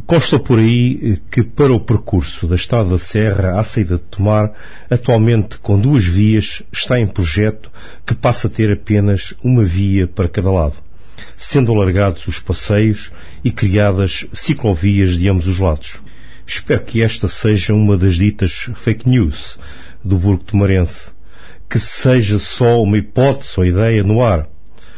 Consta por aí que para o percurso da Estrada da Serra à saída de Tomar, atualmente com 2 vias, está em projeto que passa a ter apenas uma via para cada lado, sendo alargados os passeios e criadas ciclovias de ambos os lados. Espero que esta seja uma das ditas fake news do burgo tomarense, que seja só uma hipótese ou ideia no ar,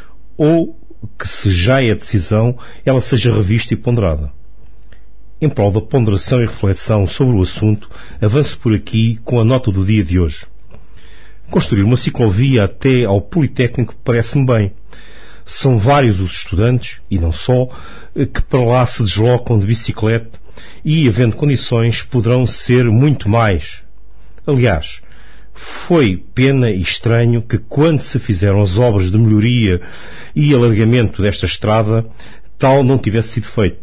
ou que, se já é a decisão, ela seja revista e ponderada. Em prol da ponderação e reflexão sobre o assunto, avanço por aqui com a nota do dia de hoje. Construir uma ciclovia até ao Politécnico parece-me bem. São vários os estudantes, e não só, que para lá se deslocam de bicicleta e, havendo condições, poderão ser muito mais. Aliás, foi pena e estranho que, quando se fizeram as obras de melhoria e alargamento desta estrada, tal não tivesse sido feito.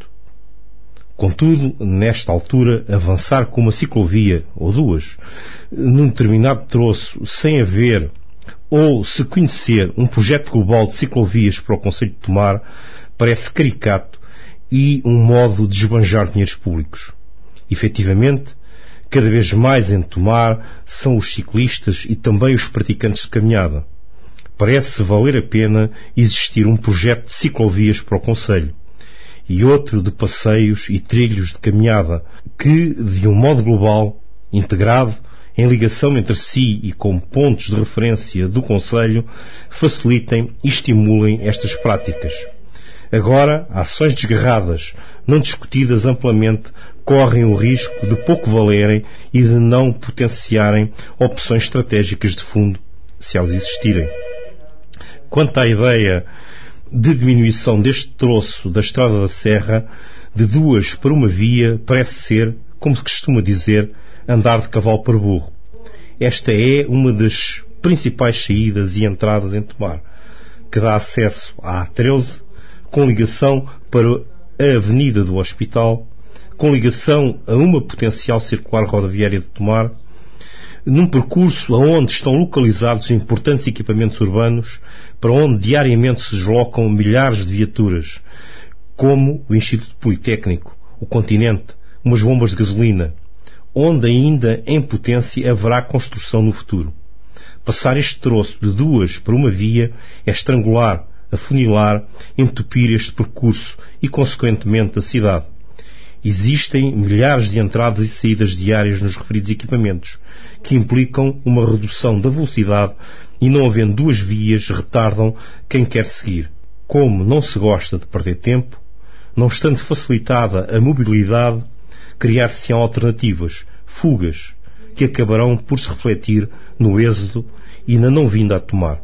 Contudo, nesta altura, avançar com uma ciclovia, ou 2, num determinado troço, sem haver ou se conhecer um projeto global de ciclovias para o concelho de Tomar, parece caricato e um modo de esbanjar dinheiros públicos. Efetivamente, cada vez mais em Tomar são os ciclistas e também os praticantes de caminhada. Parece valer a pena existir um projeto de ciclovias para o concelho e outro de passeios e trilhos de caminhada que, de um modo global, integrado, em ligação entre si e com pontos de referência do concelho, facilitem e estimulem estas práticas. Agora, ações desgarradas, não discutidas amplamente, correm o risco de pouco valerem e de não potenciarem opções estratégicas de fundo, se elas existirem. Quanto à ideia de diminuição deste troço da Estrada da Serra, de 2 para uma via, parece ser, como se costuma dizer, andar de cavalo para burro. Esta é uma das principais saídas e entradas em Tomar, que dá acesso à A13, com ligação para a Avenida do Hospital, com ligação a uma potencial circular rodoviária de Tomar, num percurso onde estão localizados importantes equipamentos urbanos, para onde diariamente se deslocam milhares de viaturas, como o Instituto Politécnico, o Continente, umas bombas de gasolina, onde ainda em potência haverá construção no futuro. Passar este troço de 2 para uma via é estrangular, afunilar, entupir este percurso e, consequentemente, a cidade. Existem milhares de entradas e saídas diárias nos referidos equipamentos, que implicam uma redução da velocidade e, não havendo 2 vias, retardam quem quer seguir. Como não se gosta de perder tempo, não estando facilitada a mobilidade, criar-se-ão alternativas, fugas, que acabarão por se refletir no êxodo e na não vinda a Tomar.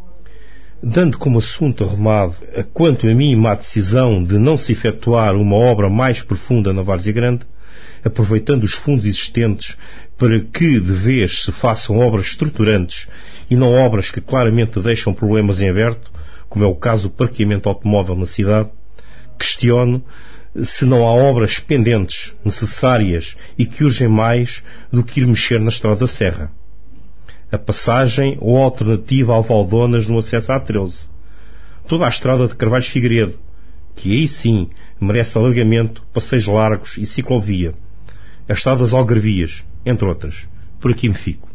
Dando como assunto arrumado a quanto a mim má decisão de não se efetuar uma obra mais profunda na Várzea Grande, aproveitando os fundos existentes para que de vez se façam obras estruturantes e não obras que claramente deixam problemas em aberto, como é o caso do parqueamento automóvel na cidade, questiono se não há obras pendentes, necessárias e que urgem mais do que ir mexer na Estrada da Serra. A passagem ou a alternativa ao Valdonas no acesso à A13. Toda a estrada de Carvalho Figueiredo, que aí sim merece alargamento, passeios largos e ciclovia. A estrada das Algarvias, entre outras. Por aqui me fico.